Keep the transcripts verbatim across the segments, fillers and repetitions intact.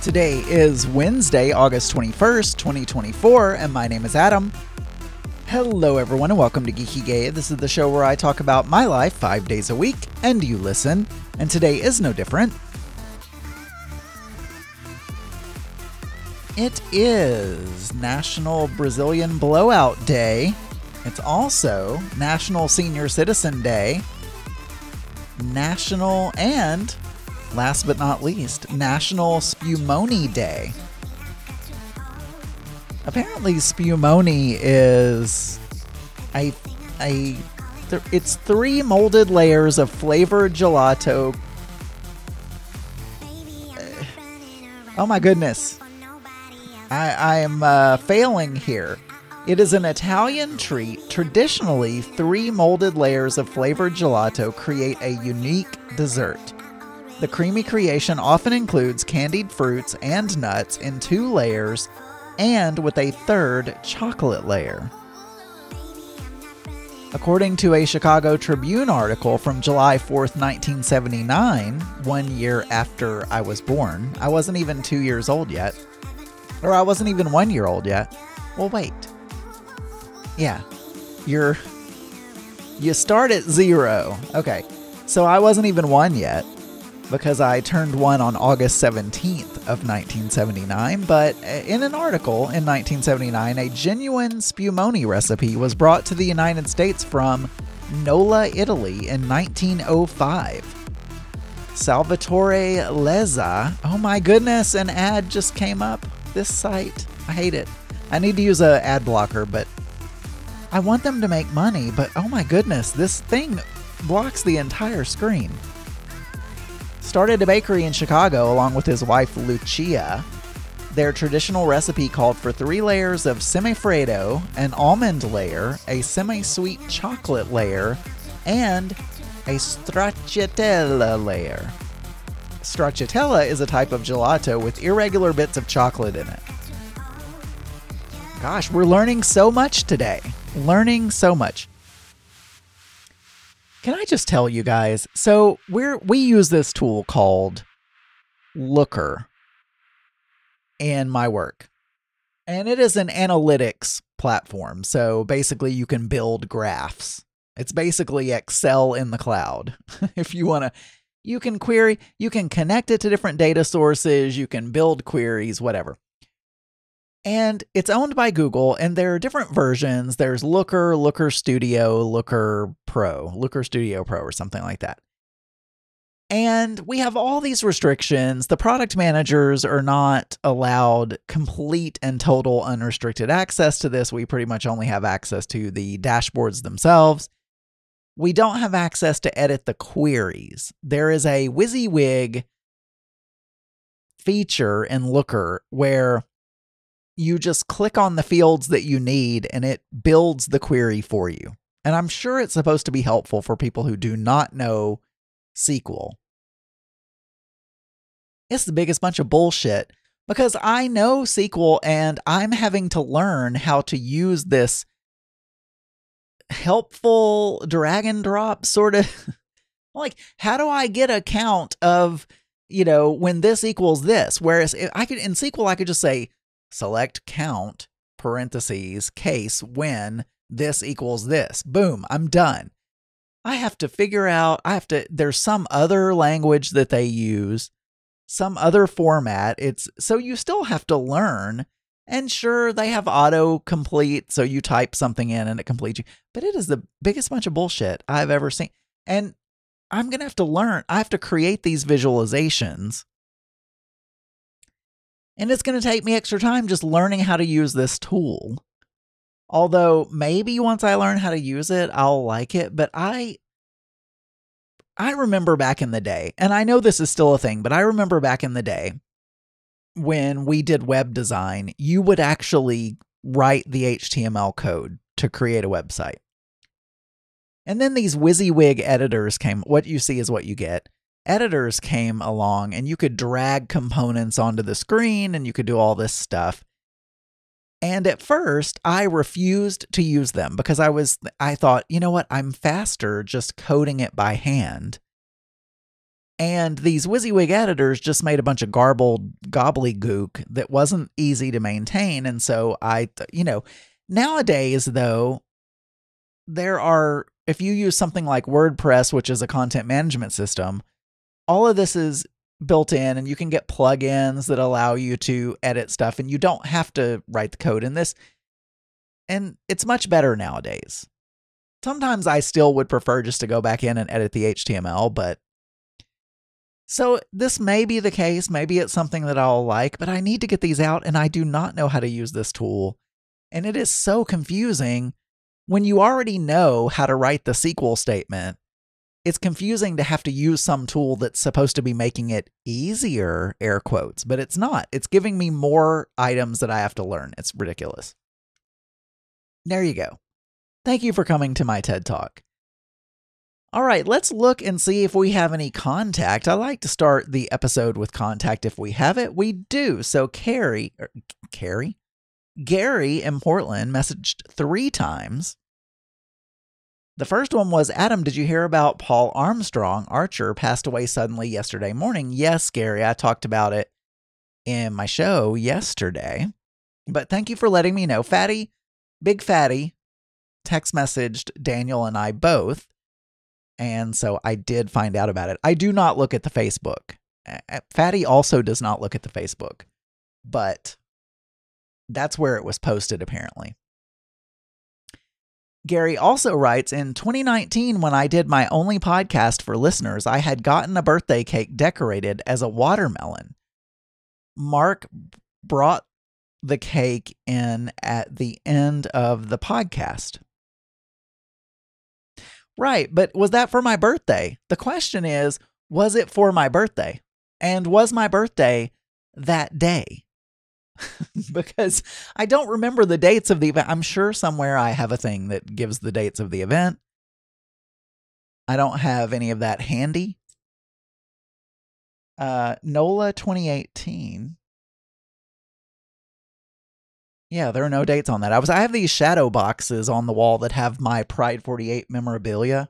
Today is Wednesday, August twenty-first, twenty twenty-four, and my name is Adam. Hello everyone and welcome to Geeky Gay. This is the show where I talk about my life five days a week, and you listen, and today is no different. It is National Brazilian Blowout Day. It's also National Senior Citizen Day, National, and last but not least, National Spumoni Day. Apparently Spumoni is a, a th- it's three molded layers of flavored gelato. Uh, oh my goodness. I, I am uh, failing here. It is an Italian treat. Traditionally, three molded layers of flavored gelato create a unique dessert. The creamy creation often includes candied fruits and nuts in two layers and with a third chocolate layer. According to a Chicago Tribune article from July fourth, nineteen seventy-nine, one year after I was born, I wasn't even two years old yet. Or I wasn't even one year old yet. Well, wait. Yeah. You're... You start at zero. Okay. So I wasn't even one yet, because I turned one on August seventeenth of nineteen seventy-nine, but in an article in nineteen seventy-nine, a genuine spumoni recipe was brought to the United States from Nola, Italy in nineteen oh five. Salvatore Lezza, oh my goodness, an ad just came up. This site, I hate it. I need to use an ad blocker, but I want them to make money, but oh my goodness, this thing blocks the entire screen. Started a bakery in Chicago along with his wife Lucia. Their traditional recipe called for three layers of semifreddo, an almond layer, a semi-sweet chocolate layer, and a stracciatella layer. Stracciatella is a type of gelato with irregular bits of chocolate in it. Gosh, we're learning so much today. Learning so much. Can I just tell you guys, so we're we use this tool called Looker in my work. And it is an analytics platform. So basically you can build graphs. It's basically Excel in the cloud. If you want to, you can query, you can connect it to different data sources, you can build queries, whatever. And it's owned by Google, and there are different versions. There's Looker, Looker Studio, Looker Pro, Looker Studio Pro, or something like that. And we have all these restrictions. The product managers are not allowed complete and total unrestricted access to this. We pretty much only have access to the dashboards themselves. We don't have access to edit the queries. There is a WYSIWYG feature in Looker where you just click on the fields that you need and it builds the query for you. And I'm sure it's supposed to be helpful for people who do not know S Q L. It's the biggest bunch of bullshit because I know S Q L and I'm having to learn how to use this helpful drag and drop sort of like, how do I get a count of, you know, when this equals this? Whereas I could in S Q L, I could just say, select count, parentheses, case, when this equals this. Boom, I'm done. I have to figure out, I have to, there's some other language that they use, some other format. It's, so you still have to learn. And sure, they have auto-complete, so you type something in and it completes you. But it is the biggest bunch of bullshit I've ever seen. And I'm going to have to learn, I have to create these visualizations. And it's going to take me extra time just learning how to use this tool. Although maybe once I learn how to use it, I'll like it. But I, I remember back in the day, and I know this is still a thing, but I remember back in the day when we did web design, you would actually write the H T M L code to create a website. And then these WYSIWYG editors came. What you see is what you get. Editors came along and you could drag components onto the screen and you could do all this stuff. And at first I refused to use them because I was, I thought, you know what, I'm faster just coding it by hand. And these WYSIWYG editors just made a bunch of garbled gobbledygook that wasn't easy to maintain. And so I, you know, nowadays, though, there are, if you use something like WordPress, which is a content management system, all of this is built in, and you can get plugins that allow you to edit stuff, and you don't have to write the code in this. And it's much better nowadays. Sometimes I still would prefer just to go back in and edit the H T M L, but so this may be the case. Maybe it's something that I'll like, but I need to get these out, and I do not know how to use this tool. And it is so confusing when you already know how to write the S Q L statement. It's confusing to have to use some tool that's supposed to be making it easier, air quotes, but it's not. It's giving me more items that I have to learn. It's ridiculous. There you go. Thank you for coming to my TED Talk. All right, let's look and see if we have any contact. I like to start the episode with contact if we have it. We do. So Carrie, er, Carrie? Gary in Portland messaged three times. The first one was, Adam, did you hear about Paul Armstrong? Archer passed away suddenly yesterday morning. Yes, Gary, I talked about it in my show yesterday. But thank you for letting me know. Fatty, Big Fatty, text messaged Daniel and I both. And so I did find out about it. I do not look at the Facebook. Fatty also does not look at the Facebook. But that's where it was posted, apparently. Gary also writes, in twenty nineteen, when I did my only podcast for listeners, I had gotten a birthday cake decorated as a watermelon. Mark brought the cake in at the end of the podcast. Right, but was that for my birthday? The question is, was it for my birthday? And was my birthday that day? Because I don't remember the dates of the event. I'm sure somewhere I have a thing that gives the dates of the event. I don't have any of that handy. Uh, NOLA twenty eighteen. Yeah, there are no dates on that. I was I have these shadow boxes on the wall that have my Pride forty-eight memorabilia,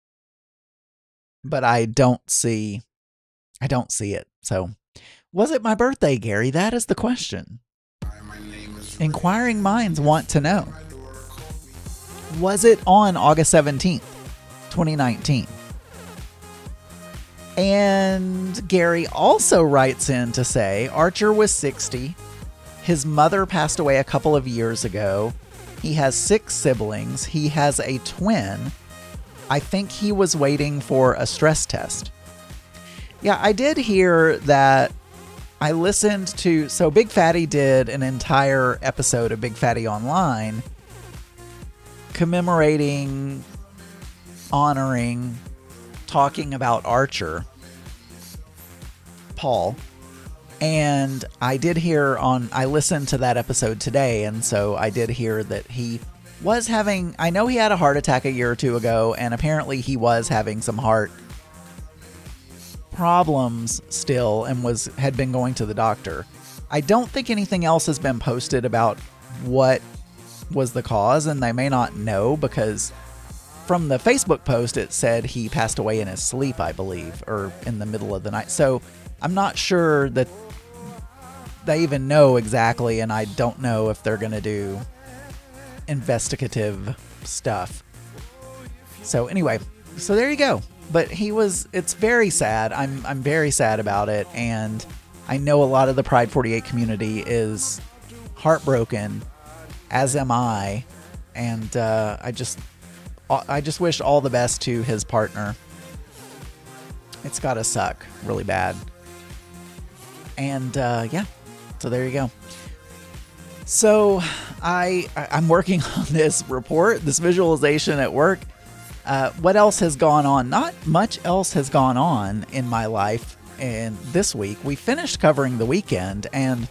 but I don't see I don't see it. So, was it my birthday, Gary? That is the question. Inquiring minds want to know. Was it on August seventeenth, twenty nineteen? And Gary also writes in to say Archer was sixty. His mother passed away a couple of years ago. He has six siblings. He has a twin. I think he was waiting for a stress test. Yeah, I did hear that. I listened to, so Big Fatty did an entire episode of Big Fatty Online commemorating, honoring, talking about Archer, Paul. And I did hear on, I listened to that episode today, and so I did hear that he was having, I know he had a heart attack a year or two ago, and apparently he was having some heart problems still and was had been going to the doctor. I don't think anything else has been posted about what was the cause, and they may not know because from the Facebook post it said he passed away in his sleep, I believe, or in the middle of the night. So I'm not sure that they even know exactly, and I don't know if they're going to do investigative stuff. So anyway, so there you go. But he was, it's very sad. I'm I'm very sad about it, and I know a lot of the Pride forty-eight community is heartbroken, as am I, and uh, I just I just wish all the best to his partner. It's gotta suck really bad. And uh, yeah, so there you go. So I I'm working on this report, this visualization at work. Uh, what else has gone on? Not much else has gone on in my life. And this week we finished covering the weekend, and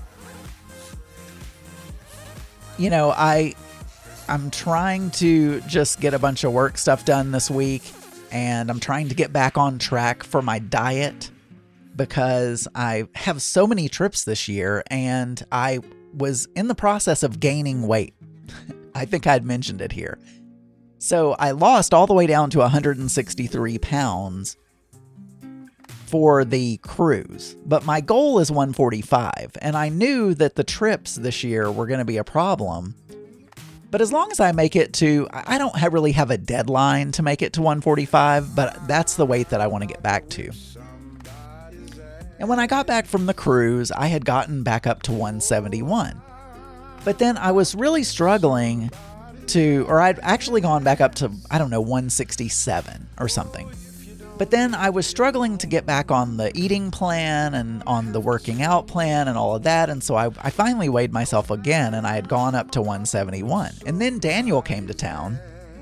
you know, I I'm trying to just get a bunch of work stuff done this week, and I'm trying to get back on track for my diet because I have so many trips this year, and I was in the process of gaining weight. I think I'd mentioned it here. So I lost all the way down to one hundred sixty-three pounds. for the cruise, but my goal is one forty-five, and I knew that the trips this year were going to be a problem. But as long as I make it to, I don't have really have a deadline to make it to one forty-five, but that's the weight that I want to get back to. And when I got back from the cruise, I had gotten back up to one seventy-one. But then I was really struggling to, or I'd actually gone back up to, I don't know, one sixty-seven or something. But then I was struggling to get back on the eating plan and on the working out plan and all of that. And so I, I finally weighed myself again, and I had gone up to one seventy-one. And then Daniel came to town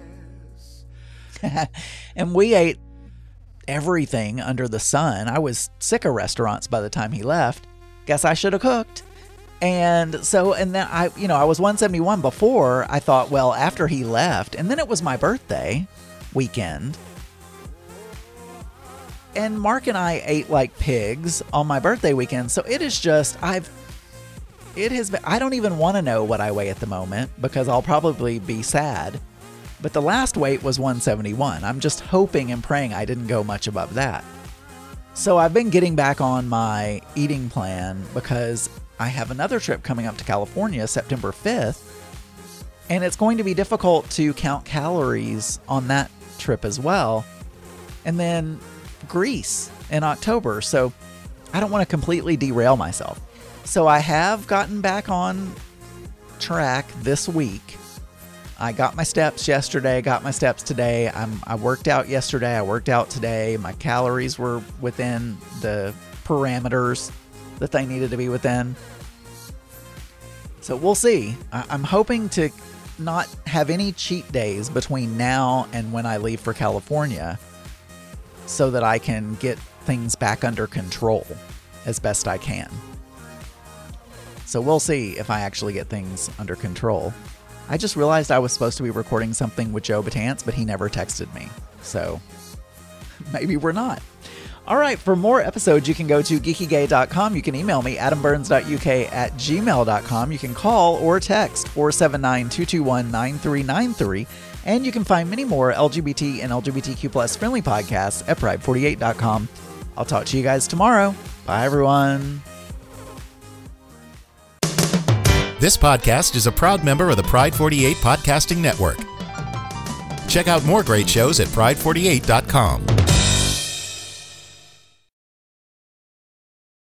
and we ate everything under the sun. I was sick of restaurants by the time he left. Guess I should have cooked. And so, and then I, you know, I was one seventy-one before. I thought, well, after he left, and then it was my birthday weekend. And Mark and I ate like pigs on my birthday weekend. So it is just, I've, it has been, I don't even want to know what I weigh at the moment because I'll probably be sad. But the last weight was one seventy-one. I'm just hoping and praying I didn't go much above that. So I've been getting back on my eating plan because I have another trip coming up to California September fifth. And it's going to be difficult to count calories on that trip as well. And then Greece in October, so I don't want to completely derail myself. So I have gotten back on track this week. I got my steps yesterday, got my steps today. I'm, I worked out yesterday, I worked out today. My calories were within the parameters that they needed to be within. So we'll see. I, I'm hoping to not have any cheat days between now and when I leave for California, so that I can get things back under control as best I can. So we'll see if I actually get things under control. I just realized I was supposed to be recording something with Joe Batance, but he never texted me. So maybe we're not. All right, for more episodes, you can go to geeky gay dot com. You can email me, adam burns dot u k at gmail dot com. You can call or text four seven nine, two two one, nine three nine three. And you can find many more L G B T and L G B T Q plus friendly podcasts at pride forty-eight dot com. I'll talk to you guys tomorrow. Bye, everyone. This podcast is a proud member of the Pride forty-eight Podcasting Network. Check out more great shows at pride forty-eight dot com.